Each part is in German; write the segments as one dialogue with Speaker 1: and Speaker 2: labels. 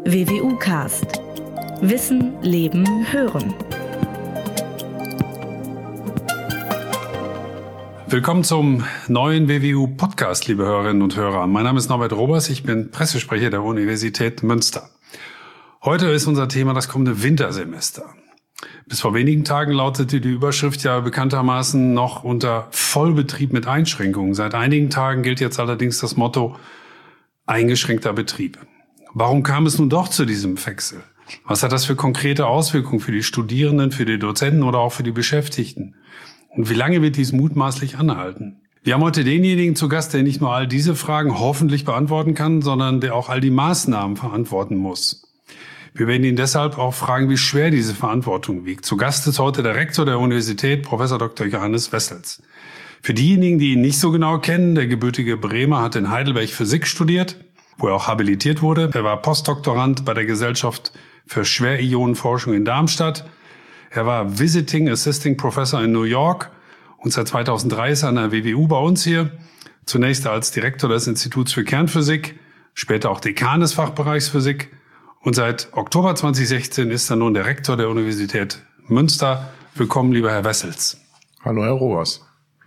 Speaker 1: WWU Cast. Wissen, Leben, Hören.
Speaker 2: Willkommen zum neuen WWU Podcast, liebe Hörerinnen und Hörer. Mein Name ist Norbert Robers, ich bin Pressesprecher der Universität Münster. Heute ist unser Thema das kommende Wintersemester. Bis vor wenigen Tagen lautete die Überschrift ja bekanntermaßen noch unter Vollbetrieb mit Einschränkungen. Seit einigen Tagen gilt jetzt allerdings das Motto eingeschränkter Betrieb. Warum kam es nun doch zu diesem Wechsel? Was hat das für konkrete Auswirkungen für die Studierenden, für die Dozenten oder auch für die Beschäftigten? Und wie lange wird dies mutmaßlich anhalten? Wir haben heute denjenigen zu Gast, der nicht nur all diese Fragen hoffentlich beantworten kann, sondern der auch all die Maßnahmen verantworten muss. Wir werden ihn deshalb auch fragen, wie schwer diese Verantwortung wiegt. Zu Gast ist heute der Rektor der Universität, Professor Dr. Johannes Wessels. Für diejenigen, die ihn nicht so genau kennen, der gebürtige Bremer hat in Heidelberg Physik studiert, wo er auch habilitiert wurde. Er war Postdoktorand bei der Gesellschaft für Schwerionenforschung in Darmstadt. Er war Visiting Assisting Professor in New York und seit 2003 ist er an der WWU bei uns hier. Zunächst als Direktor des Instituts für Kernphysik, später auch Dekan des Fachbereichs Physik. Und seit Oktober 2016 ist er nun der Rektor der Universität Münster. Willkommen, lieber Herr Wessels.
Speaker 3: Hallo, Herr Robers.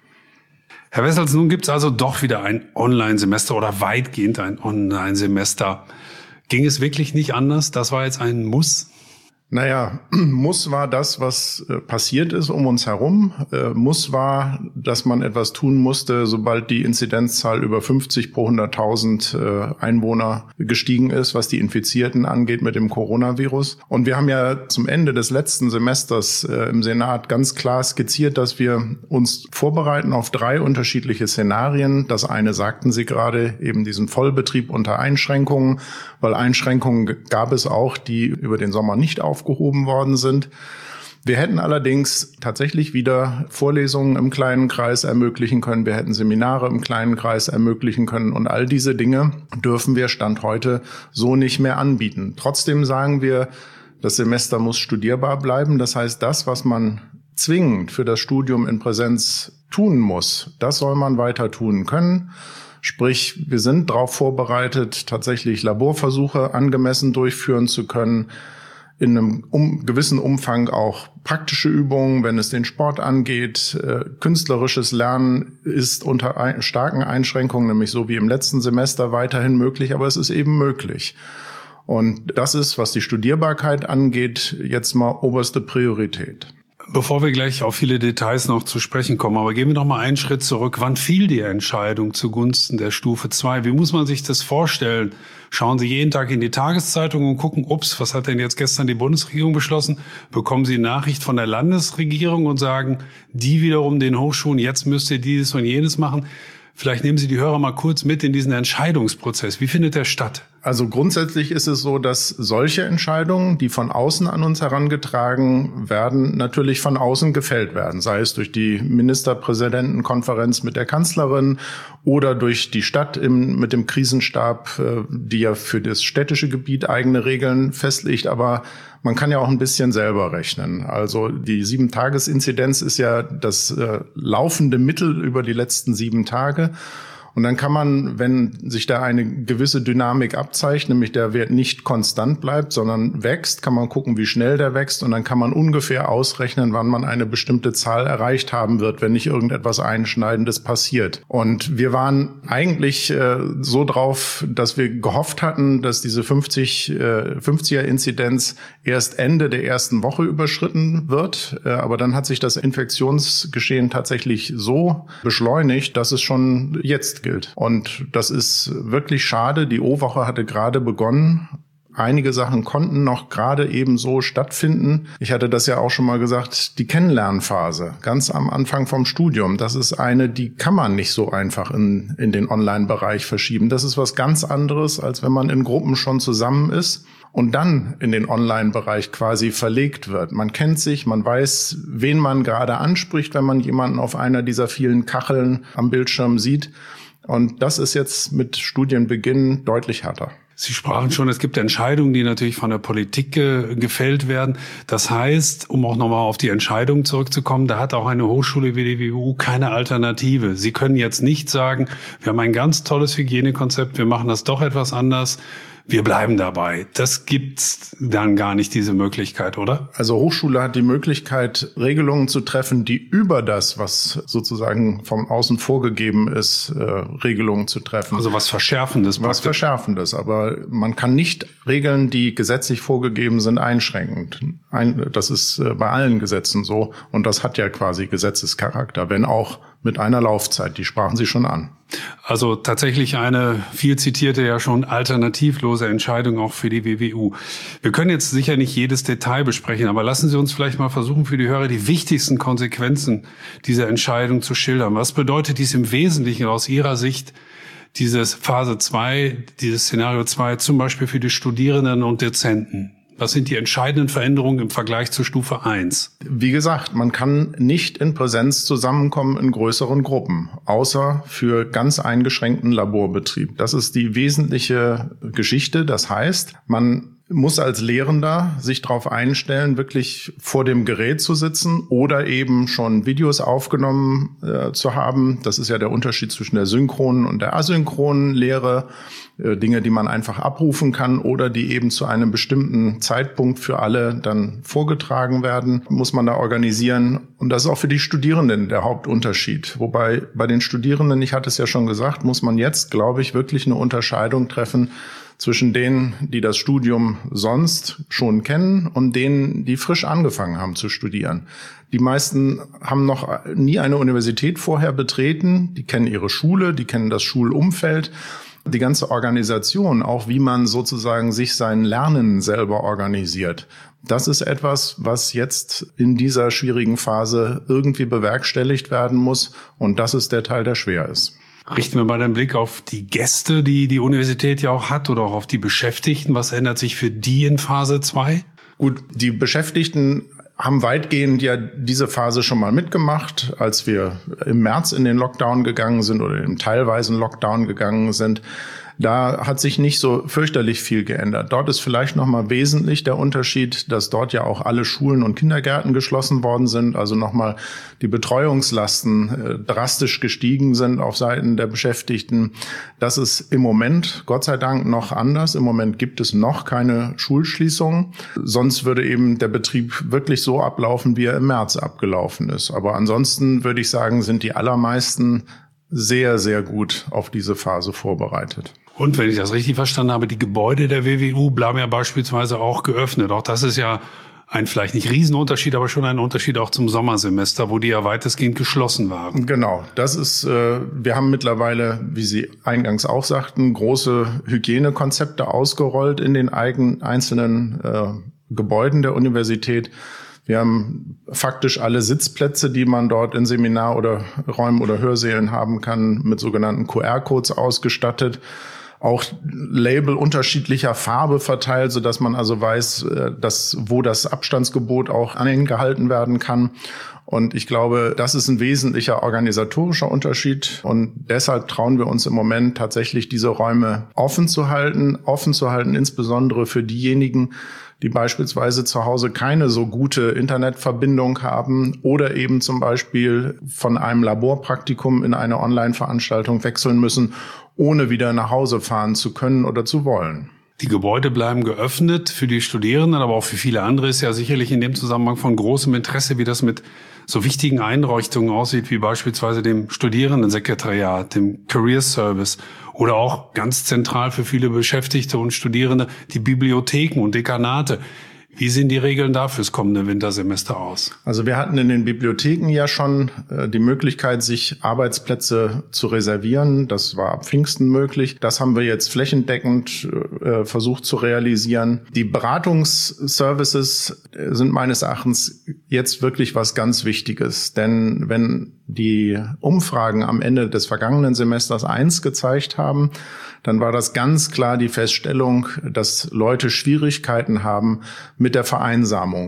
Speaker 2: Herr Wessels, nun gibt es also doch wieder ein Online-Semester oder weitgehend ein Online-Semester. Ging es wirklich nicht anders? Das war jetzt ein Muss?
Speaker 3: Naja, Muss war das, was passiert ist um uns herum. Muss war, dass man etwas tun musste, sobald die Inzidenzzahl über 50 pro 100.000 Einwohner gestiegen ist, was die Infizierten angeht mit dem Coronavirus. Und wir haben ja zum Ende des letzten Semesters im Senat ganz klar skizziert, dass wir uns vorbereiten auf 3 unterschiedliche Szenarien. Das eine sagten Sie gerade, eben diesen Vollbetrieb unter Einschränkungen, weil Einschränkungen gab es auch, die über den Sommer nicht aufgehoben worden sind. Wir hätten allerdings tatsächlich wieder Vorlesungen im kleinen Kreis ermöglichen können. Wir hätten Seminare im kleinen Kreis ermöglichen können. Und all diese Dinge dürfen wir Stand heute so nicht mehr anbieten. Trotzdem sagen wir, das Semester muss studierbar bleiben. Das heißt, das, was man zwingend für das Studium in Präsenz tun muss, das soll man weiter tun können. Sprich, wir sind darauf vorbereitet, tatsächlich Laborversuche angemessen durchführen zu können, in einem gewissen Umfang auch praktische Übungen, wenn es den Sport angeht. Künstlerisches Lernen ist unter starken Einschränkungen, nämlich so wie im letzten Semester, weiterhin möglich, aber es ist eben möglich. Und das ist, was die Studierbarkeit angeht, jetzt mal oberste Priorität.
Speaker 2: Bevor wir gleich auf viele Details noch zu sprechen kommen, aber gehen wir noch mal einen Schritt zurück. Wann fiel die Entscheidung zugunsten der Stufe 2? Wie muss man sich das vorstellen? Schauen Sie jeden Tag in die Tageszeitung und gucken, was hat denn jetzt gestern die Bundesregierung beschlossen? Bekommen Sie Nachricht von der Landesregierung und sagen, die wiederum den Hochschulen, jetzt müsst ihr dieses und jenes machen? Vielleicht nehmen Sie die Hörer mal kurz mit in diesen Entscheidungsprozess. Wie findet der statt?
Speaker 3: Also grundsätzlich ist es so, dass solche Entscheidungen, die von außen an uns herangetragen werden, natürlich von außen gefällt werden. Sei es durch die Ministerpräsidentenkonferenz mit der Kanzlerin oder durch die Stadt mit dem Krisenstab, die ja für das städtische Gebiet eigene Regeln festlegt. Aber man kann ja auch ein bisschen selber rechnen. Also die 7-Tages-Inzidenz ist ja das laufende Mittel über die letzten 7 Tage. Und dann kann man, wenn sich da eine gewisse Dynamik abzeichnet, nämlich der Wert nicht konstant bleibt, sondern wächst, kann man gucken, wie schnell der wächst. Und dann kann man ungefähr ausrechnen, wann man eine bestimmte Zahl erreicht haben wird, wenn nicht irgendetwas Einschneidendes passiert. Und wir waren eigentlich so drauf, dass wir gehofft hatten, dass diese 50er-Inzidenz erst Ende der ersten Woche überschritten wird. Aber dann hat sich das Infektionsgeschehen tatsächlich so beschleunigt, dass es schon jetzt gilt. Und das ist wirklich schade. Die O-Woche hatte gerade begonnen. Einige Sachen konnten noch gerade eben so stattfinden. Ich hatte das ja auch schon mal gesagt, die Kennenlernphase, ganz am Anfang vom Studium, das ist eine, die kann man nicht so einfach in den Online-Bereich verschieben. Das ist was ganz anderes, als wenn man in Gruppen schon zusammen ist und dann in den Online-Bereich quasi verlegt wird. Man kennt sich, man weiß, wen man gerade anspricht, wenn man jemanden auf einer dieser vielen Kacheln am Bildschirm sieht. Und das ist jetzt mit Studienbeginn deutlich härter.
Speaker 2: Sie sprachen schon, es gibt Entscheidungen, die natürlich von der Politik gefällt werden. Das heißt, um auch nochmal auf die Entscheidung zurückzukommen, da hat auch eine Hochschule wie die WWU keine Alternative. Sie können jetzt nicht sagen, wir haben ein ganz tolles Hygienekonzept, wir machen das doch etwas anders. wir bleiben dabei. Das gibt's dann gar nicht, diese Möglichkeit, oder?
Speaker 3: Also Hochschule hat die Möglichkeit, Regelungen zu treffen, die über das, was sozusagen von außen vorgegeben ist, Regelungen zu treffen.
Speaker 2: Also was Verschärfendes.
Speaker 3: Was Verschärfendes. Aber man kann nicht Regeln, die gesetzlich vorgegeben sind, einschränken. Das ist bei allen Gesetzen so. Und das hat ja quasi Gesetzescharakter, wenn auch mit einer Laufzeit. Die sprachen Sie schon an.
Speaker 2: Also tatsächlich eine viel zitierte, ja schon alternativlose Entscheidung auch für die WWU. Wir können jetzt sicher nicht jedes Detail besprechen, aber lassen Sie uns vielleicht mal versuchen, für die Hörer die wichtigsten Konsequenzen dieser Entscheidung zu schildern. Was bedeutet dies im Wesentlichen aus Ihrer Sicht, dieses Phase 2, dieses Szenario 2, zum Beispiel für die Studierenden und Dozenten? Was sind die entscheidenden Veränderungen im Vergleich zur Stufe 1?
Speaker 3: Wie gesagt, man kann nicht in Präsenz zusammenkommen in größeren Gruppen, außer für ganz eingeschränkten Laborbetrieb. Das ist die wesentliche Geschichte. Das heißt, man muss als Lehrender sich darauf einstellen, wirklich vor dem Gerät zu sitzen oder eben schon Videos aufgenommen zu haben. Das ist ja der Unterschied zwischen der synchronen und der asynchronen Lehre. Dinge, die man einfach abrufen kann oder die eben zu einem bestimmten Zeitpunkt für alle dann vorgetragen werden, muss man da organisieren. Und das ist auch für die Studierenden der Hauptunterschied. Wobei bei den Studierenden, ich hatte es ja schon gesagt, muss man jetzt, glaube ich, wirklich eine Unterscheidung treffen zwischen denen, die das Studium sonst schon kennen und denen, die frisch angefangen haben zu studieren. Die meisten haben noch nie eine Universität vorher betreten. Die kennen ihre Schule, die kennen das Schulumfeld. Die ganze Organisation, auch wie man sozusagen sich sein Lernen selber organisiert, das ist etwas, was jetzt in dieser schwierigen Phase irgendwie bewerkstelligt werden muss. Und das ist der Teil, der schwer ist.
Speaker 2: Richten wir mal den Blick auf die Gäste, die die Universität ja auch hat, oder auch auf die Beschäftigten. Was ändert sich für die in Phase 2?
Speaker 3: Gut, die Beschäftigten haben weitgehend ja diese Phase schon mal mitgemacht, als wir im März in den Lockdown gegangen sind oder im teilweisen Lockdown gegangen sind. Da hat sich nicht so fürchterlich viel geändert. Dort ist vielleicht noch mal wesentlich der Unterschied, dass dort ja auch alle Schulen und Kindergärten geschlossen worden sind, also noch mal die Betreuungslasten drastisch gestiegen sind auf Seiten der Beschäftigten. Das ist im Moment, Gott sei Dank, noch anders. Im Moment gibt es noch keine Schulschließungen. Sonst würde eben der Betrieb wirklich so ablaufen, wie er im März abgelaufen ist. Aber ansonsten würde ich sagen, sind die allermeisten sehr, sehr gut auf diese Phase vorbereitet.
Speaker 2: Und wenn ich das richtig verstanden habe, die Gebäude der WWU bleiben ja beispielsweise auch geöffnet. Auch das ist ja ein vielleicht nicht Riesenunterschied, aber schon ein Unterschied auch zum Sommersemester, wo die ja weitestgehend geschlossen waren.
Speaker 3: Genau, das ist, wir haben mittlerweile, wie Sie eingangs auch sagten, große Hygienekonzepte ausgerollt in den einzelnen Gebäuden der Universität. Wir haben faktisch alle Sitzplätze, die man dort in Seminar- oder Räumen oder Hörsälen haben kann, mit sogenannten QR-Codes ausgestattet. Auch Label unterschiedlicher Farbe verteilt, sodass man also weiß, wo das Abstandsgebot auch eingehalten werden kann. Und ich glaube, das ist ein wesentlicher organisatorischer Unterschied. Und deshalb trauen wir uns im Moment tatsächlich, diese Räume offen zu halten, insbesondere für diejenigen, die beispielsweise zu Hause keine so gute Internetverbindung haben oder eben zum Beispiel von einem Laborpraktikum in eine Online-Veranstaltung wechseln müssen, ohne wieder nach Hause fahren zu können oder zu wollen.
Speaker 2: Die Gebäude bleiben geöffnet für die Studierenden, aber auch für viele andere ist ja sicherlich in dem Zusammenhang von großem Interesse, wie das mit so wichtigen Einrichtungen aussieht, wie beispielsweise dem Studierendensekretariat, dem Career Service oder auch ganz zentral für viele Beschäftigte und Studierende die Bibliotheken und Dekanate. Wie sehen die Regeln da fürs kommende Wintersemester aus?
Speaker 3: Also wir hatten in den Bibliotheken ja schon die Möglichkeit, sich Arbeitsplätze zu reservieren. Das war ab Pfingsten möglich. Das haben wir jetzt flächendeckend versucht zu realisieren. Die Beratungsservices sind meines Erachtens jetzt wirklich was ganz Wichtiges. Denn wenn die Umfragen am Ende des vergangenen Semesters 1 gezeigt haben, dann war das ganz klar die Feststellung, dass Leute Schwierigkeiten haben mit der Vereinsamung.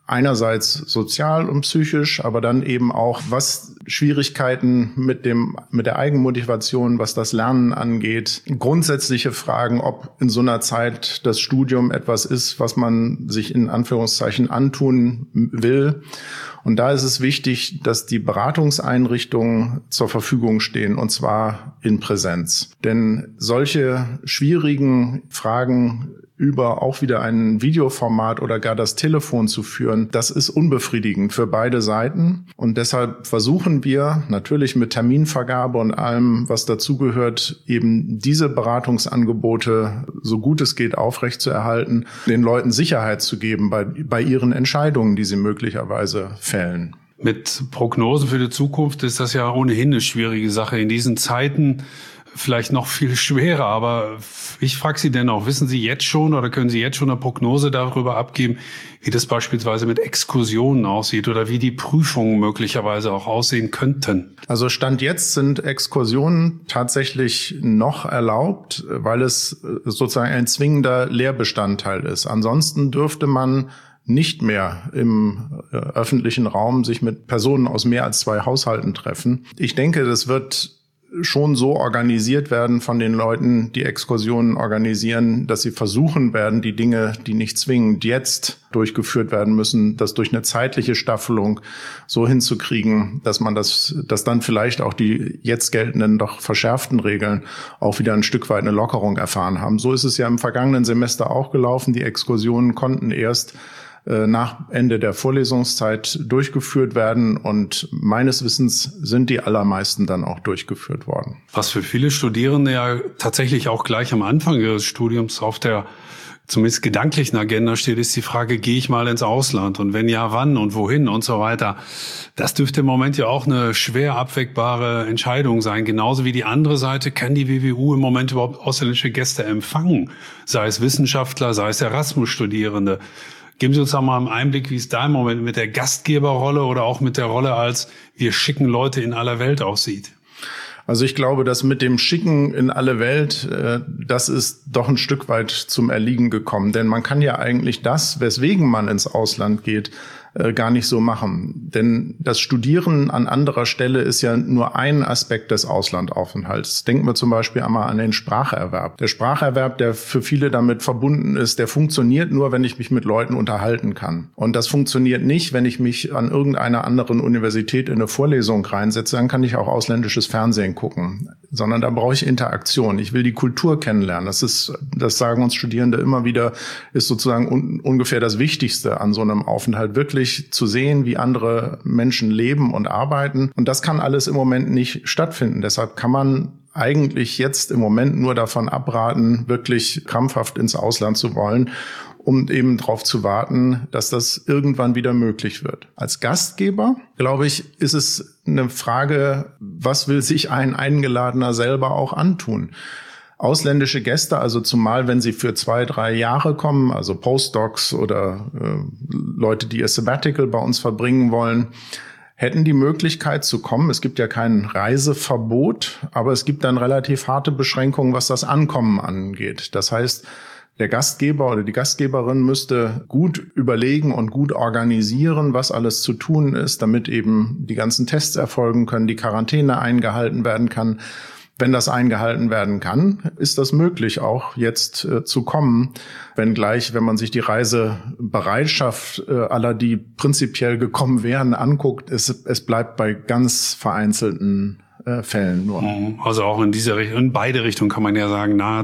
Speaker 3: einerseits sozial und psychisch, aber dann eben auch, was Schwierigkeiten mit der Eigenmotivation, was das Lernen angeht. Grundsätzliche Fragen, ob in so einer Zeit das Studium etwas ist, was man sich in Anführungszeichen antun will. Und da ist es wichtig, dass die Beratungseinrichtungen zur Verfügung stehen, und zwar in Präsenz. Denn solche schwierigen Fragen über auch wieder ein Videoformat oder gar das Telefon zu führen, das ist unbefriedigend für beide Seiten. Und deshalb versuchen wir natürlich mit Terminvergabe und allem, was dazugehört, eben diese Beratungsangebote so gut es geht aufrechtzuerhalten, den Leuten Sicherheit zu geben bei ihren Entscheidungen, die sie möglicherweise fällen.
Speaker 2: Mit Prognosen für die Zukunft ist das ja ohnehin eine schwierige Sache. In diesen Zeiten vielleicht noch viel schwerer, aber ich frage Sie dennoch, wissen Sie jetzt schon oder können Sie jetzt schon eine Prognose darüber abgeben, wie das beispielsweise mit Exkursionen aussieht oder wie die Prüfungen möglicherweise auch aussehen könnten?
Speaker 3: Also Stand jetzt sind Exkursionen tatsächlich noch erlaubt, weil es sozusagen ein zwingender Lehrbestandteil ist. Ansonsten dürfte man nicht mehr im öffentlichen Raum sich mit Personen aus mehr als 2 Haushalten treffen. Ich denke, das wird schon so organisiert werden von den Leuten, die Exkursionen organisieren, dass sie versuchen werden, die Dinge, die nicht zwingend jetzt durchgeführt werden müssen, das durch eine zeitliche Staffelung so hinzukriegen, dass man dass dann vielleicht auch die jetzt geltenden, doch verschärften Regeln auch wieder ein Stück weit eine Lockerung erfahren haben. So ist es ja im vergangenen Semester auch gelaufen. Die Exkursionen konnten erst nach Ende der Vorlesungszeit durchgeführt werden und meines Wissens sind die allermeisten dann auch durchgeführt worden.
Speaker 2: Was für viele Studierende ja tatsächlich auch gleich am Anfang ihres Studiums auf der zumindest gedanklichen Agenda steht, ist die Frage, gehe ich mal ins Ausland und wenn ja, wann und wohin und so weiter. Das dürfte im Moment ja auch eine schwer abwägbare Entscheidung sein. Genauso wie die andere Seite, kann die WWU im Moment überhaupt ausländische Gäste empfangen? Sei es Wissenschaftler, sei es Erasmus-Studierende. Geben Sie uns da mal einen Einblick, wie es da im Moment mit der Gastgeberrolle oder auch mit der Rolle als wir schicken Leute in aller Welt aussieht.
Speaker 3: Also ich glaube, dass mit dem Schicken in alle Welt, das ist doch ein Stück weit zum Erliegen gekommen. Denn man kann ja eigentlich das, weswegen man ins Ausland geht, gar nicht so machen. Denn das Studieren an anderer Stelle ist ja nur ein Aspekt des Auslandaufenthalts. Denken wir zum Beispiel einmal an den Spracherwerb. Der Spracherwerb, der für viele damit verbunden ist, der funktioniert nur, wenn ich mich mit Leuten unterhalten kann. Und das funktioniert nicht, wenn ich mich an irgendeiner anderen Universität in eine Vorlesung reinsetze. Dann kann ich auch ausländisches Fernsehen gucken. Sondern da brauche ich Interaktion. Ich will die Kultur kennenlernen. Das sagen uns Studierende immer wieder, ist sozusagen ungefähr das Wichtigste an so einem Aufenthalt, wirklich zu sehen, wie andere Menschen leben und arbeiten. Und das kann alles im Moment nicht stattfinden. Deshalb kann man eigentlich jetzt im Moment nur davon abraten, wirklich krampfhaft ins Ausland zu wollen, um eben darauf zu warten, dass das irgendwann wieder möglich wird. Als Gastgeber, glaube ich, ist es eine Frage, was will sich ein Eingeladener selber auch antun? Ausländische Gäste, also zumal wenn sie für 2-3 Jahre kommen, also Postdocs oder Leute, die ihr Sabbatical bei uns verbringen wollen, hätten die Möglichkeit zu kommen. Es gibt ja kein Reiseverbot, aber es gibt dann relativ harte Beschränkungen, was das Ankommen angeht. Das heißt, der Gastgeber oder die Gastgeberin müsste gut überlegen und gut organisieren, was alles zu tun ist, damit eben die ganzen Tests erfolgen können, die Quarantäne eingehalten werden kann. Wenn das eingehalten werden kann, ist das möglich, auch jetzt zu kommen. Wenngleich, wenn man sich die Reisebereitschaft aller, die prinzipiell gekommen wären, anguckt, es bleibt bei ganz vereinzelten Fällen nur.
Speaker 2: Also auch in beide Richtungen kann man ja sagen, nahe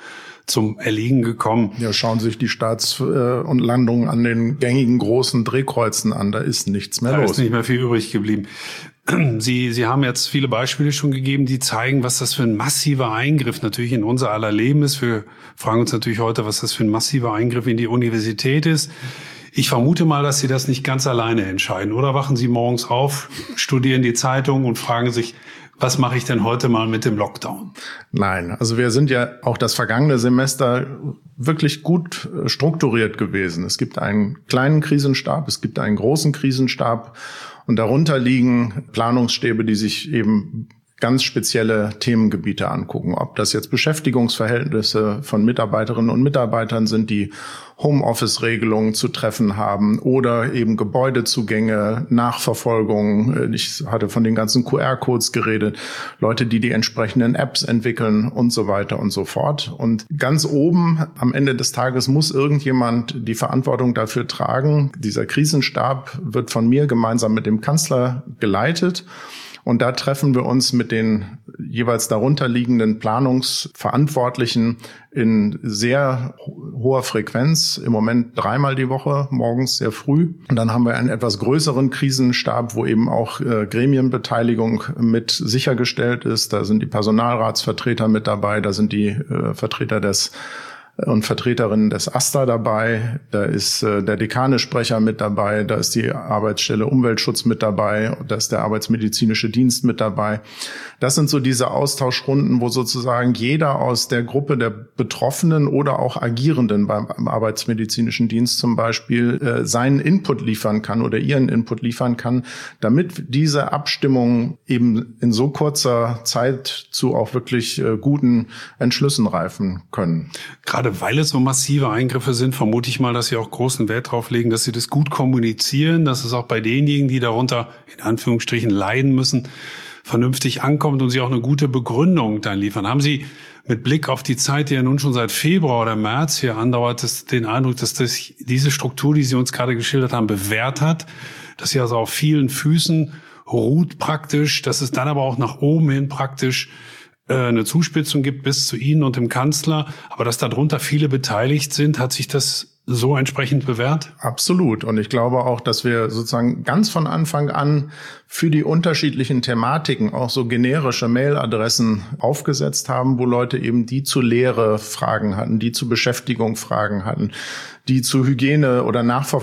Speaker 2: zum Erliegen gekommen.
Speaker 3: Ja, schauen Sie sich die Starts und Landungen an den gängigen großen Drehkreuzen an. Da ist nichts mehr los.
Speaker 2: Da ist nicht mehr viel übrig geblieben. Sie haben jetzt viele Beispiele schon gegeben, die zeigen, was das für ein massiver Eingriff natürlich in unser aller Leben ist. Wir fragen uns natürlich heute, was das für ein massiver Eingriff in die Universität ist. Ich vermute mal, dass Sie das nicht ganz alleine entscheiden. Oder wachen Sie morgens auf, studieren die Zeitung und fragen sich, was mache ich denn heute mal mit dem Lockdown?
Speaker 3: Nein, also wir sind ja auch das vergangene Semester wirklich gut strukturiert gewesen. Es gibt einen kleinen Krisenstab, es gibt einen großen Krisenstab und darunter liegen Planungsstäbe, die sich eben ganz spezielle Themengebiete angucken. Ob das jetzt Beschäftigungsverhältnisse von Mitarbeiterinnen und Mitarbeitern sind, die Homeoffice-Regelungen zu treffen haben oder eben Gebäudezugänge, Nachverfolgung. Ich hatte von den ganzen QR-Codes geredet, Leute, die entsprechenden Apps entwickeln und so weiter und so fort. Und ganz oben am Ende des Tages muss irgendjemand die Verantwortung dafür tragen. Dieser Krisenstab wird von mir gemeinsam mit dem Kanzler geleitet. Und da treffen wir uns mit den jeweils darunter liegenden Planungsverantwortlichen in sehr hoher Frequenz, im Moment 3-mal die Woche, morgens sehr früh. Und dann haben wir einen etwas größeren Krisenstab, wo eben auch Gremienbeteiligung mit sichergestellt ist. Da sind die Personalratsvertreter mit dabei, da sind die Vertreter und Vertreterinnen des AStA dabei, da ist der Dekanesprecher mit dabei, da ist die Arbeitsstelle Umweltschutz mit dabei, da ist der Arbeitsmedizinische Dienst mit dabei. Das sind so diese Austauschrunden, wo sozusagen jeder aus der Gruppe der Betroffenen oder auch Agierenden beim Arbeitsmedizinischen Dienst zum Beispiel seinen Input liefern kann oder ihren Input liefern kann, damit diese Abstimmungen eben in so kurzer Zeit zu auch wirklich guten Entschlüssen reifen können.
Speaker 2: Gerade weil es so massive Eingriffe sind, vermute ich mal, dass Sie auch großen Wert drauf legen, dass Sie das gut kommunizieren, dass es auch bei denjenigen, die darunter in Anführungsstrichen leiden müssen, vernünftig ankommt und Sie auch eine gute Begründung dann liefern. Haben Sie mit Blick auf die Zeit, die ja nun schon seit Februar oder März hier andauert, den Eindruck, dass diese Struktur, die Sie uns gerade geschildert haben, bewährt hat, dass sie also auf vielen Füßen ruht praktisch, dass es dann aber auch nach oben hin praktisch eine Zuspitzung gibt bis zu Ihnen und dem Kanzler, aber dass darunter viele beteiligt sind, hat sich das so entsprechend bewährt?
Speaker 3: Absolut. Und ich glaube auch, dass wir sozusagen ganz von Anfang an für die unterschiedlichen Thematiken auch so generische Mailadressen aufgesetzt haben, wo Leute eben die zu Lehre Fragen hatten, die zu Beschäftigung Fragen hatten, die zu Hygiene- oder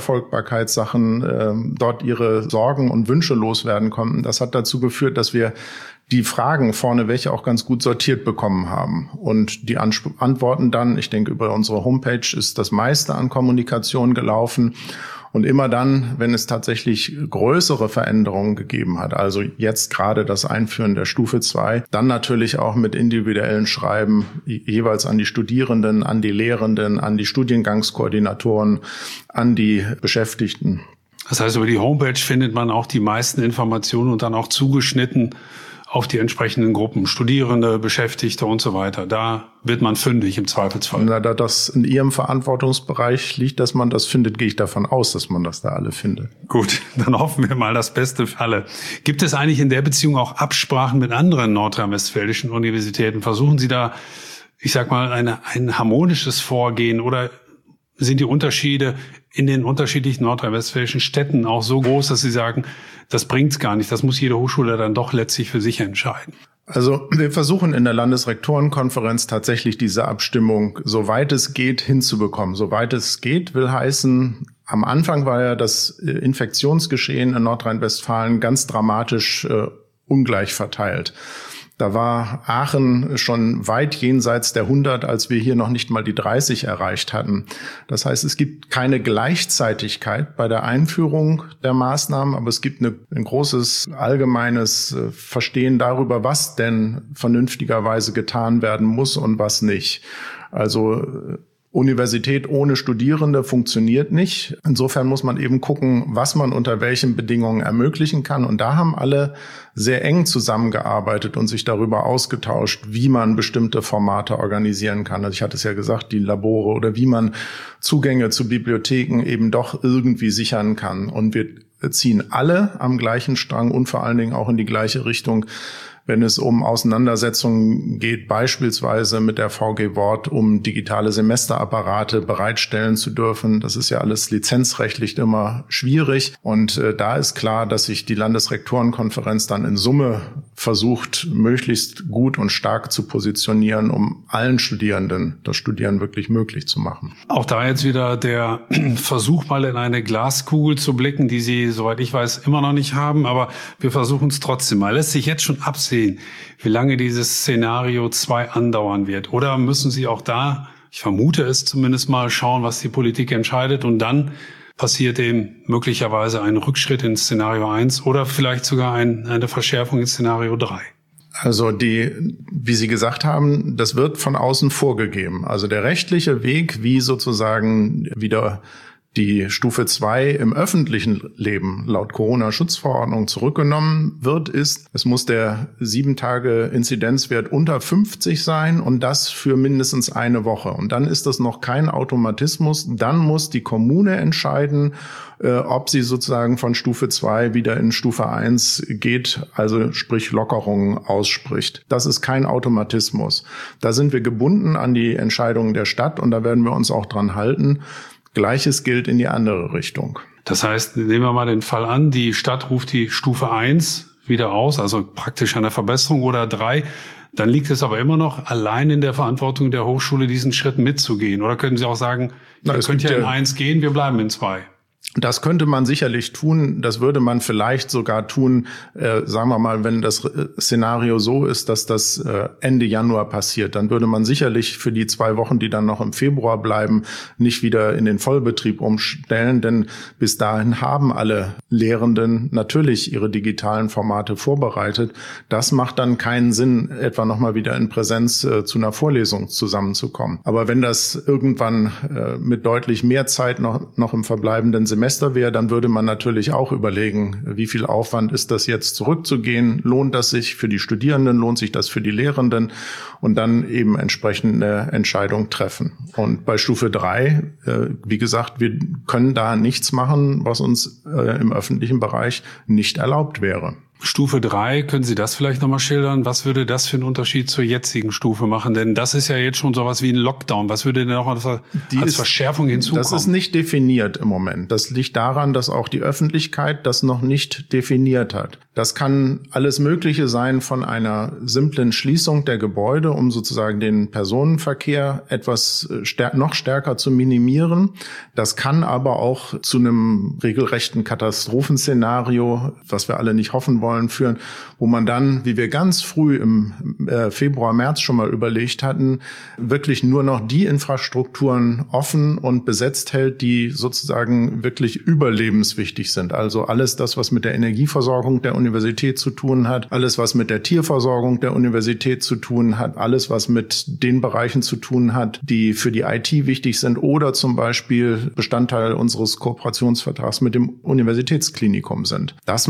Speaker 3: Nachverfolgbarkeitssachen dort ihre Sorgen und Wünsche loswerden konnten. Das hat dazu geführt, dass wir die Fragen vorneweg auch ganz gut sortiert bekommen haben. Und die Antworten dann, ich denke, über unsere Homepage ist das meiste an Kommunikation gelaufen. Und immer dann, wenn es tatsächlich größere Veränderungen gegeben hat, also jetzt gerade das Einführen der Stufe 2, dann natürlich auch mit individuellen Schreiben jeweils an die Studierenden, an die Lehrenden, an die Studiengangskoordinatoren, an die Beschäftigten.
Speaker 2: Das heißt, über die Homepage findet man auch die meisten Informationen und dann auch zugeschnitten auf die entsprechenden Gruppen, Studierende, Beschäftigte und so weiter. Da wird man fündig im Zweifelsfall.
Speaker 3: Na, da das in Ihrem Verantwortungsbereich liegt, dass man das findet, gehe ich davon aus, dass man das da alle findet.
Speaker 2: Gut, dann hoffen wir mal das Beste für alle. Gibt es eigentlich in der Beziehung auch Absprachen mit anderen nordrhein-westfälischen Universitäten? Versuchen Sie da, ich sag mal, ein harmonisches Vorgehen oder sind die Unterschiede in den unterschiedlichen nordrhein-westfälischen Städten auch so groß, dass Sie sagen, das bringt's gar nicht, das muss jede Hochschule dann doch letztlich für sich entscheiden?
Speaker 3: Also wir versuchen in der Landesrektorenkonferenz tatsächlich diese Abstimmung, soweit es geht, hinzubekommen. Soweit es geht, will heißen, am Anfang war ja das Infektionsgeschehen in Nordrhein-Westfalen ganz dramatisch ungleich verteilt. Da war Aachen schon weit jenseits der 100, als wir hier noch nicht mal die 30 erreicht hatten. Das heißt, es gibt keine Gleichzeitigkeit bei der Einführung der Maßnahmen, aber es gibt ein großes allgemeines Verstehen darüber, was denn vernünftigerweise getan werden muss und was nicht. Also Universität ohne Studierende funktioniert nicht. Insofern muss man eben gucken, was man unter welchen Bedingungen ermöglichen kann. Und da haben alle sehr eng zusammengearbeitet und sich darüber ausgetauscht, wie man bestimmte Formate organisieren kann. Also ich hatte es ja gesagt, die Labore oder wie man Zugänge zu Bibliotheken eben doch irgendwie sichern kann. Und wir ziehen alle am gleichen Strang und vor allen Dingen auch in die gleiche Richtung, wenn es um Auseinandersetzungen geht, beispielsweise mit der VG Wort, um digitale Semesterapparate bereitstellen zu dürfen. Das ist ja alles lizenzrechtlich immer schwierig. Und da ist klar, dass sich die Landesrektorenkonferenz dann in Summe versucht, möglichst gut und stark zu positionieren, um allen Studierenden das Studieren wirklich möglich zu machen.
Speaker 2: Auch da jetzt wieder der Versuch, mal in eine Glaskugel zu blicken, die Sie, soweit ich weiß, immer noch nicht haben. Aber wir versuchen es trotzdem mal. Lässt sich jetzt schon absehen, wie lange dieses Szenario 2 andauern wird? Oder müssen Sie auch da, ich vermute es zumindest mal, schauen, was die Politik entscheidet und dann passiert eben möglicherweise ein Rückschritt in Szenario 1 oder vielleicht sogar eine Verschärfung in Szenario 3?
Speaker 3: Also wie Sie gesagt haben, das wird von außen vorgegeben. Also der rechtliche Weg, wie sozusagen wieder die Stufe 2 im öffentlichen Leben laut Corona-Schutzverordnung zurückgenommen wird, ist, es muss der 7-Tage-Inzidenzwert unter 50 sein und das für mindestens eine Woche. Und dann ist das noch kein Automatismus. Dann muss die Kommune entscheiden, ob sie sozusagen von Stufe 2 wieder in Stufe 1 geht, also sprich Lockerungen ausspricht. Das ist kein Automatismus. Da sind wir gebunden an die Entscheidungen der Stadt und da werden wir uns auch dran halten. Gleiches gilt in die andere Richtung.
Speaker 2: Das heißt, nehmen wir mal den Fall an, die Stadt ruft die Stufe 1 wieder aus, also praktisch eine Verbesserung oder 3. Dann liegt es aber immer noch allein in der Verantwortung der Hochschule, diesen Schritt mitzugehen. Oder können Sie auch sagen, ihr könnt ja in 1 gehen, wir bleiben in 2?
Speaker 3: Das könnte man sicherlich tun. Das würde man vielleicht sogar tun, sagen wir mal, wenn das Szenario so ist, dass das Ende Januar passiert. Dann würde man sicherlich für die 2 Wochen, die dann noch im Februar bleiben, nicht wieder in den Vollbetrieb umstellen. Denn bis dahin haben alle Lehrenden natürlich ihre digitalen Formate vorbereitet. Das macht dann keinen Sinn, etwa nochmal wieder in Präsenz zu einer Vorlesung zusammenzukommen. Aber wenn das irgendwann mit deutlich mehr Zeit noch im verbleibenden Semester wäre, dann würde man natürlich auch überlegen, wie viel Aufwand ist das jetzt zurückzugehen? Lohnt das sich für die Studierenden? Lohnt sich das für die Lehrenden? Und dann eben entsprechend eine Entscheidung treffen. Und bei Stufe 3, wie gesagt, wir können da nichts machen, was uns im öffentlichen Bereich nicht erlaubt wäre.
Speaker 2: Stufe 3, können Sie das vielleicht nochmal schildern? Was würde das für einen Unterschied zur jetzigen Stufe machen? Denn das ist ja jetzt schon sowas wie ein Lockdown. Was würde denn auch als Verschärfung hinzukommen?
Speaker 3: Das ist nicht definiert im Moment. Das liegt daran, dass auch die Öffentlichkeit das noch nicht definiert hat. Das kann alles Mögliche sein, von einer simplen Schließung der Gebäude, um sozusagen den Personenverkehr etwas noch stärker zu minimieren. Das kann aber auch zu einem regelrechten Katastrophenszenario, was wir alle nicht hoffen wollen, führen, wo man dann, wie wir ganz früh im Februar, März schon mal überlegt hatten, wirklich nur noch die Infrastrukturen offen und besetzt hält, die sozusagen wirklich überlebenswichtig sind. Also alles das, was mit der Energieversorgung der Universität zu tun hat, alles, was mit der Tierversorgung der Universität zu tun hat, alles, was mit den Bereichen zu tun hat, die für die IT wichtig sind oder zum Beispiel Bestandteil unseres Kooperationsvertrags mit dem Universitätsklinikum sind. Das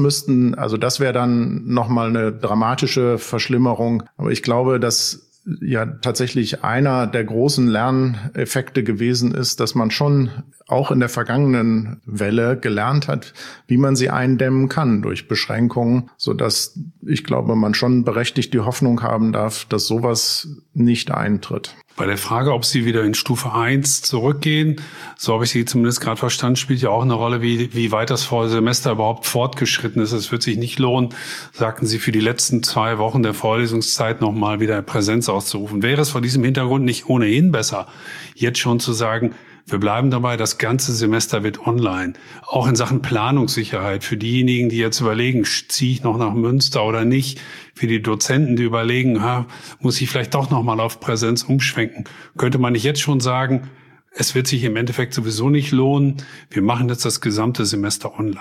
Speaker 3: wäre dann nochmal eine dramatische Verschlimmerung. Aber ich glaube, dass ja tatsächlich einer der großen Lerneffekte gewesen ist, dass man schon auch in der vergangenen Welle gelernt hat, wie man sie eindämmen kann durch Beschränkungen, sodass ich glaube, man schon berechtigt die Hoffnung haben darf, dass sowas nicht eintritt.
Speaker 2: Bei der Frage, ob Sie wieder in Stufe 1 zurückgehen, so habe ich Sie zumindest gerade verstanden, spielt ja auch eine Rolle, wie weit das Semester überhaupt fortgeschritten ist. Es wird sich nicht lohnen, sagten Sie, für die letzten 2 Wochen der Vorlesungszeit nochmal wieder Präsenz auszurufen. Wäre es vor diesem Hintergrund nicht ohnehin besser, jetzt schon zu sagen, wir bleiben dabei, das ganze Semester wird online. Auch in Sachen Planungssicherheit für diejenigen, die jetzt überlegen, ziehe ich noch nach Münster oder nicht. Für die Dozenten, die überlegen, muss ich vielleicht doch noch mal auf Präsenz umschwenken. Könnte man nicht jetzt schon sagen, es wird sich im Endeffekt sowieso nicht lohnen. Wir machen jetzt das gesamte Semester online.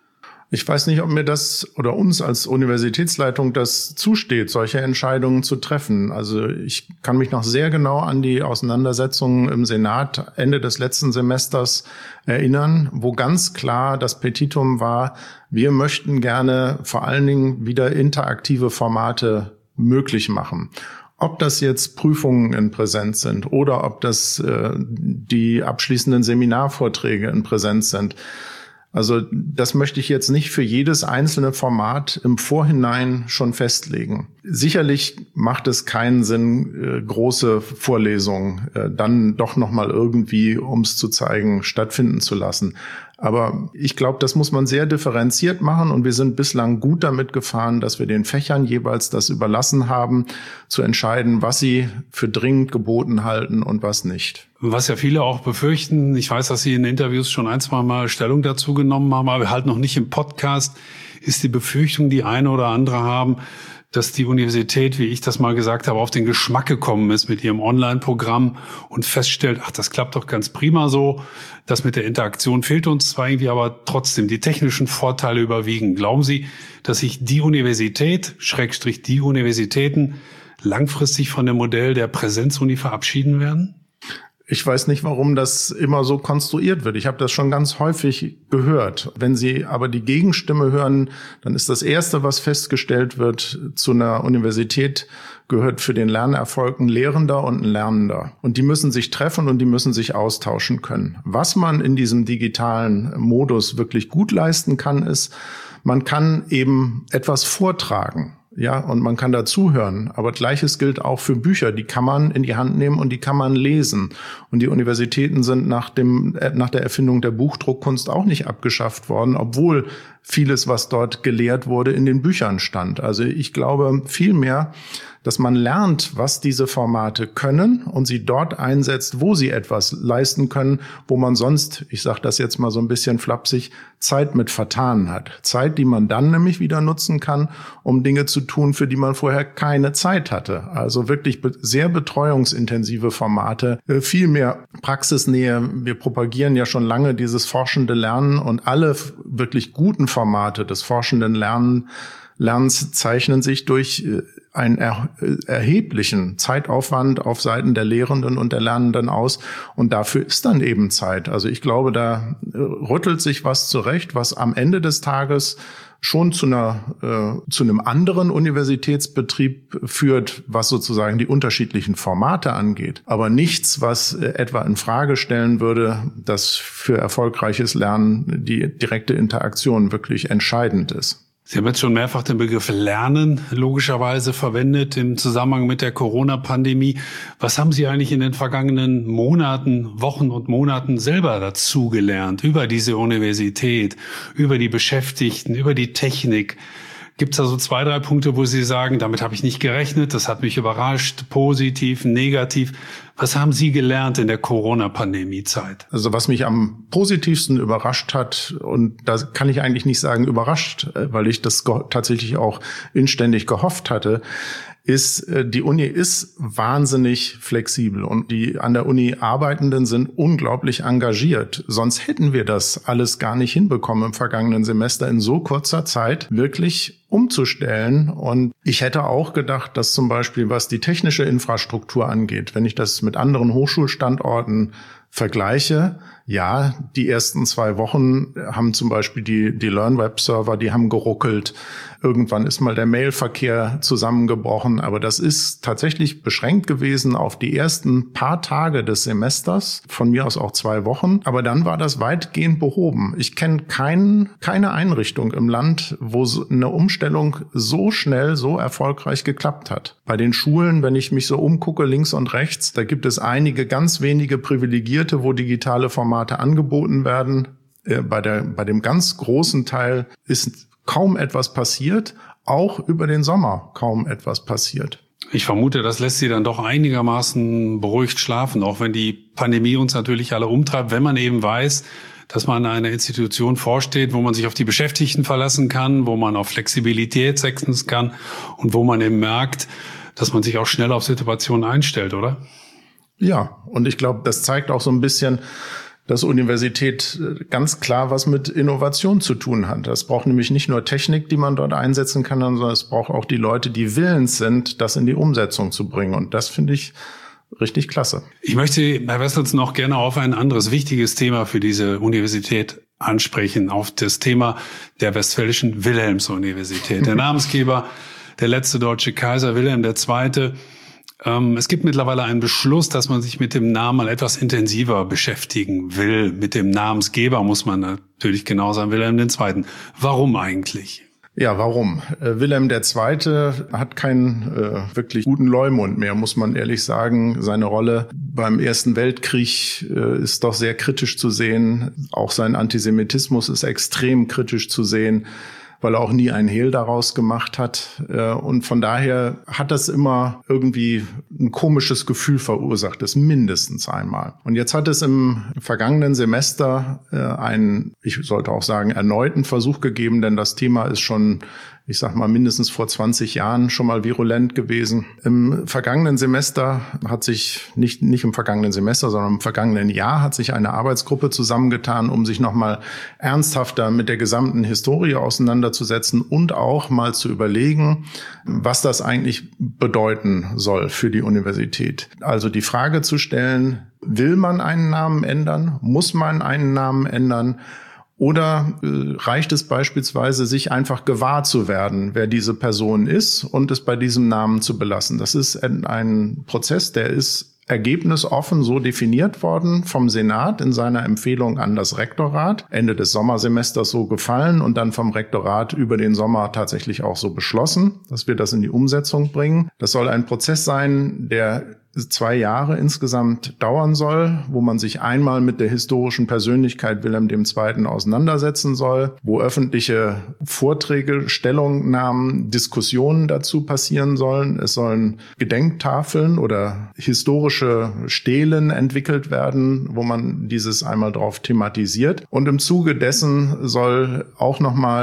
Speaker 3: Ich weiß nicht, ob mir das oder uns als Universitätsleitung das zusteht, solche Entscheidungen zu treffen. Also ich kann mich noch sehr genau an die Auseinandersetzungen im Senat Ende des letzten Semesters erinnern, wo ganz klar das Petitum war, wir möchten gerne vor allen Dingen wieder interaktive Formate möglich machen. Ob das jetzt Prüfungen in Präsenz sind oder ob das die abschließenden Seminarvorträge in Präsenz sind. Also das möchte ich jetzt nicht für jedes einzelne Format im Vorhinein schon festlegen. Sicherlich macht es keinen Sinn, große Vorlesungen dann doch nochmal irgendwie, um es zu zeigen, stattfinden zu lassen. Aber ich glaube, das muss man sehr differenziert machen und wir sind bislang gut damit gefahren, dass wir den Fächern jeweils das überlassen haben, zu entscheiden, was sie für dringend geboten halten und was nicht.
Speaker 2: Was ja viele auch befürchten, ich weiß, dass Sie in Interviews schon 1-2 Mal Stellung dazu genommen haben, aber halt noch nicht im Podcast, ist die Befürchtung, die eine oder andere haben, dass die Universität, wie ich das mal gesagt habe, auf den Geschmack gekommen ist mit ihrem Online-Programm und feststellt, ach, das klappt doch ganz prima so. Das mit der Interaktion fehlt uns zwar irgendwie, aber trotzdem die technischen Vorteile überwiegen. Glauben Sie, dass sich die Universität, / die Universitäten langfristig von dem Modell der Präsenzuni verabschieden werden?
Speaker 3: Ich weiß nicht, warum das immer so konstruiert wird. Ich habe das schon ganz häufig gehört. Wenn Sie aber die Gegenstimme hören, dann ist das Erste, was festgestellt wird, zu einer Universität gehört für den Lernerfolg ein Lehrender und ein Lernender. Und die müssen sich treffen und die müssen sich austauschen können. Was man in diesem digitalen Modus wirklich gut leisten kann, ist, man kann eben etwas vortragen. Ja, und man kann da zuhören. Aber Gleiches gilt auch für Bücher. Die kann man in die Hand nehmen und die kann man lesen. Und die Universitäten sind nach der Erfindung der Buchdruckkunst auch nicht abgeschafft worden, obwohl vieles, was dort gelehrt wurde, in den Büchern stand. Also ich glaube vielmehr, dass man lernt, was diese Formate können und sie dort einsetzt, wo sie etwas leisten können, wo man sonst, ich sage das jetzt mal so ein bisschen flapsig, Zeit mit vertan hat. Zeit, die man dann nämlich wieder nutzen kann, um Dinge zu tun, für die man vorher keine Zeit hatte. Also wirklich sehr betreuungsintensive Formate, viel mehr Praxisnähe. Wir propagieren ja schon lange dieses forschende Lernen und alle wirklich guten Formate des forschenden Lernens zeichnen sich durch einen erheblichen Zeitaufwand auf Seiten der Lehrenden und der Lernenden aus. Und dafür ist dann eben Zeit. Also ich glaube, da rüttelt sich was zurecht, was am Ende des Tages schon zu einem anderen Universitätsbetrieb führt, was sozusagen die unterschiedlichen Formate angeht. Aber nichts, was etwa in Frage stellen würde, dass für erfolgreiches Lernen die direkte Interaktion wirklich entscheidend ist.
Speaker 2: Sie haben jetzt schon mehrfach den Begriff Lernen logischerweise verwendet im Zusammenhang mit der Corona-Pandemie. Was haben Sie eigentlich in den vergangenen Wochen und Monaten selber dazugelernt über diese Universität, über die Beschäftigten, über die Technik? Gibt es da so 2, 3 Punkte, wo Sie sagen, damit habe ich nicht gerechnet, das hat mich überrascht, positiv, negativ? Was haben Sie gelernt in der Corona-Pandemie-Zeit?
Speaker 3: Also was mich am positivsten überrascht hat, und da kann ich eigentlich nicht sagen überrascht, weil ich das tatsächlich auch inständig gehofft hatte, ist, die Uni ist wahnsinnig flexibel und die an der Uni Arbeitenden sind unglaublich engagiert. Sonst hätten wir das alles gar nicht hinbekommen im vergangenen Semester in so kurzer Zeit wirklich umzustellen. Und ich hätte auch gedacht, dass zum Beispiel, was die technische Infrastruktur angeht, wenn ich das mit anderen Hochschulstandorten vergleiche, ja, die ersten 2 Wochen haben zum Beispiel die LearnWeb-Server, die haben geruckelt. Irgendwann ist mal der Mailverkehr zusammengebrochen. Aber das ist tatsächlich beschränkt gewesen auf die ersten paar Tage des Semesters, von mir aus auch 2 Wochen. Aber dann war das weitgehend behoben. Ich kenne keine Einrichtung im Land, wo eine Umstellung so schnell, so erfolgreich geklappt hat. Bei den Schulen, wenn ich mich so umgucke, links und rechts, da gibt es einige ganz wenige Privilegierte, wo digitale Formate angeboten werden. Bei dem ganz großen Teil ist kaum etwas passiert, auch über den Sommer kaum etwas passiert.
Speaker 2: Ich vermute, das lässt Sie dann doch einigermaßen beruhigt schlafen, auch wenn die Pandemie uns natürlich alle umtreibt, wenn man eben weiß, dass man einer Institution vorsteht, wo man sich auf die Beschäftigten verlassen kann, wo man auf Flexibilität setzen kann und wo man eben merkt, dass man sich auch schnell auf Situationen einstellt, oder?
Speaker 3: Ja, und ich glaube, das zeigt auch so ein bisschen, dass Universität ganz klar was mit Innovation zu tun hat. Das braucht nämlich nicht nur Technik, die man dort einsetzen kann, sondern es braucht auch die Leute, die willens sind, das in die Umsetzung zu bringen. Und das finde ich richtig klasse.
Speaker 2: Ich möchte, Herr Wesseltz, noch gerne auf ein anderes wichtiges Thema für diese Universität ansprechen, auf das Thema der Westfälischen Wilhelms-Universität. Der Namensgeber, der letzte deutsche Kaiser Wilhelm II., es gibt mittlerweile einen Beschluss, dass man sich mit dem Namen mal etwas intensiver beschäftigen will. Mit dem Namensgeber muss man natürlich genau sein, Wilhelm II. Warum eigentlich?
Speaker 3: Ja, warum? Wilhelm II. Hat keinen wirklich guten Leumund mehr, muss man ehrlich sagen. Seine Rolle beim Ersten Weltkrieg ist doch sehr kritisch zu sehen. Auch sein Antisemitismus ist extrem kritisch zu sehen, weil er auch nie ein Hehl daraus gemacht hat. Und von daher hat das immer irgendwie ein komisches Gefühl verursacht, das mindestens einmal. Und jetzt hat es im vergangenen Semester einen, ich sollte auch sagen, erneuten Versuch gegeben, denn das Thema ist schon ich sag mal, mindestens vor 20 Jahren schon mal virulent gewesen. Im vergangenen Semester hat sich, nicht im vergangenen Semester, sondern im vergangenen Jahr hat sich eine Arbeitsgruppe zusammengetan, um sich nochmal ernsthafter mit der gesamten Historie auseinanderzusetzen und auch mal zu überlegen, was das eigentlich bedeuten soll für die Universität. Also die Frage zu stellen, will man einen Namen ändern? Muss man einen Namen ändern? Oder reicht es beispielsweise, sich einfach gewahr zu werden, wer diese Person ist und es bei diesem Namen zu belassen? Das ist ein Prozess, der ist ergebnisoffen so definiert worden vom Senat in seiner Empfehlung an das Rektorat, Ende des Sommersemesters so gefallen und dann vom Rektorat über den Sommer tatsächlich auch so beschlossen, dass wir das in die Umsetzung bringen. Das soll ein Prozess sein, der 2 Jahre insgesamt dauern soll, wo man sich einmal mit der historischen Persönlichkeit Wilhelm II. Auseinandersetzen soll, wo öffentliche Vorträge, Stellungnahmen, Diskussionen dazu passieren sollen. Es sollen Gedenktafeln oder historische Stelen entwickelt werden, wo man dieses einmal drauf thematisiert. Und im Zuge dessen sollen auch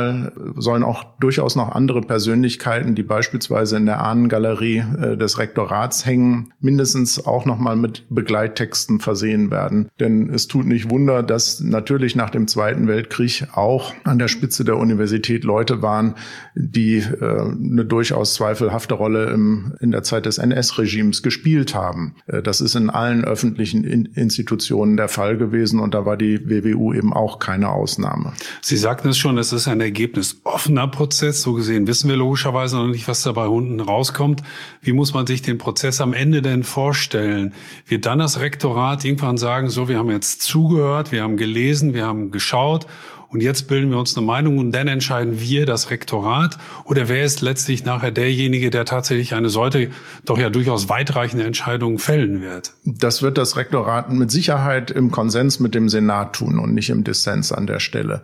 Speaker 3: durchaus noch andere Persönlichkeiten, die beispielsweise in der Ahnengalerie des Rektorats hängen, mindestens auch nochmal mit Begleittexten versehen werden. Denn es tut nicht Wunder, dass natürlich nach dem Zweiten Weltkrieg auch an der Spitze der Universität Leute waren, die eine durchaus zweifelhafte Rolle in der Zeit des NS-Regimes gespielt haben. Das ist in allen öffentlichen Institutionen der Fall gewesen und da war die WWU eben auch keine Ausnahme.
Speaker 2: Sie sagten es schon, es ist ein ergebnisoffener Prozess. So gesehen wissen wir logischerweise noch nicht, was dabei unten rauskommt. Wie muss man sich den Prozess am Ende denn vorstellen? Wird dann das Rektorat irgendwann sagen, so, wir haben jetzt zugehört, wir haben gelesen, wir haben geschaut und jetzt bilden wir uns eine Meinung und dann entscheiden wir, das Rektorat? Oder wer ist letztlich nachher derjenige, der tatsächlich eine solche, doch ja durchaus weitreichende Entscheidung fällen wird?
Speaker 3: Das wird das Rektorat mit Sicherheit im Konsens mit dem Senat tun und nicht im Dissens an der Stelle.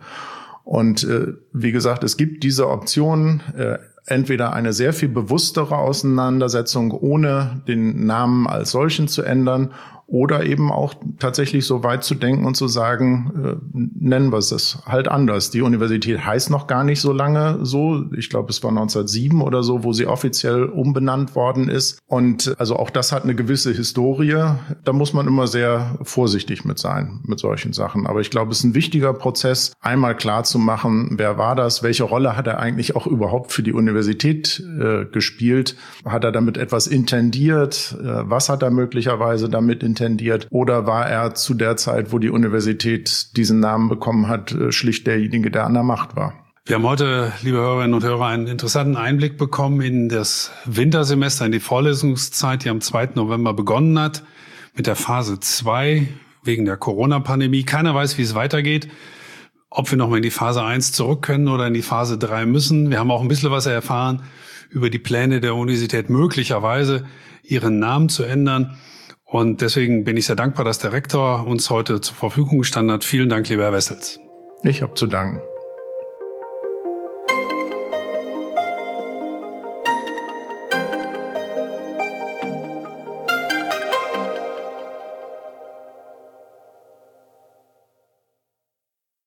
Speaker 3: Und wie gesagt, es gibt diese Option, entweder eine sehr viel bewusstere Auseinandersetzung, ohne den Namen als solchen zu ändern, oder eben auch tatsächlich so weit zu denken und zu sagen, nennen wir es halt anders. Die Universität heißt noch gar nicht so lange so. Ich glaube, es war 1907 oder so, wo sie offiziell umbenannt worden ist. Und also auch das hat eine gewisse Historie. Da muss man immer sehr vorsichtig mit sein, mit solchen Sachen. Aber ich glaube, es ist ein wichtiger Prozess, einmal klar zu machen, wer war das, welche Rolle hat er eigentlich auch überhaupt für die Universität gespielt? Hat er damit etwas intendiert? Was hat er möglicherweise damit intendiert? Oder war er zu der Zeit, wo die Universität diesen Namen bekommen hat, schlicht derjenige, der an der Macht war?
Speaker 2: Wir haben heute, liebe Hörerinnen und Hörer, einen interessanten Einblick bekommen in das Wintersemester, in die Vorlesungszeit, die am 2. November begonnen hat, mit der Phase 2 wegen der Corona-Pandemie. Keiner weiß, wie es weitergeht, ob wir nochmal in die Phase 1 zurück können oder in die Phase 3 müssen. Wir haben auch ein bisschen was erfahren über die Pläne der Universität, möglicherweise ihren Namen zu ändern. Und deswegen bin ich sehr dankbar, dass der Rektor uns heute zur Verfügung gestanden hat. Vielen Dank, lieber Herr Wessels.
Speaker 3: Ich habe zu danken.